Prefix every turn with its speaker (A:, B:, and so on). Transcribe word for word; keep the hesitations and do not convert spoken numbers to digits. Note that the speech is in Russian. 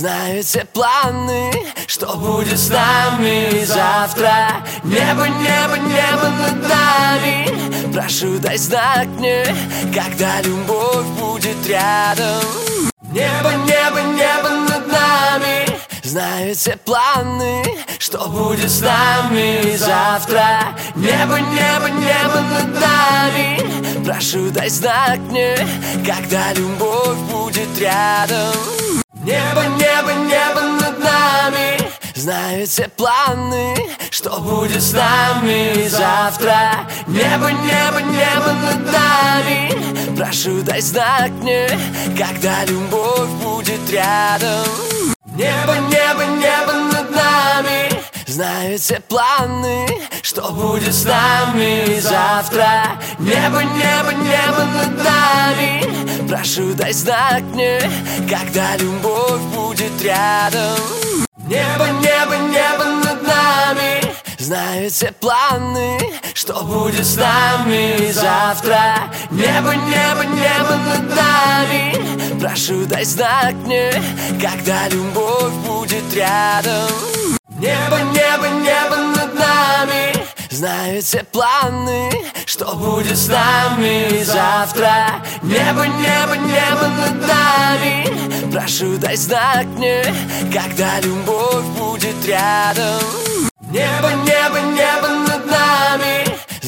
A: Знаю все планы, что будет с нами завтра. Небо, небо, небо над нами. Прошу, дай знак мне, когда любовь будет рядом. Небо, небо, небо над нами. Знаю все планы, что будет с нами завтра. Небо, небо, небо над нами. Прошу, дай знак мне, когда любовь будет рядом. Небо, небо, небо над нами. Знаю все планы, что будет с нами завтра. Небо, небо, небо над нами. Прошу, дай знак мне, когда любовь будет рядом. Небо, небо, небо над нами. Знаю все планы, что будет с нами завтра. Небо, небо, небо над нами. Прошу, дай знак мне, когда любовь будет рядом. Небо, небо, небо над нами. Знаю все планы, что будет с нами завтра. Небо, небо, небо над нами. Прошу, дай знак мне, когда любовь будет рядом. Небо, небо, небо над нами. Знаю все планы, что будет с нами завтра. Небо, небо, небо над нами. Прошу, дай знак мне, когда любовь будет рядом. Небо, небо, небо над нами.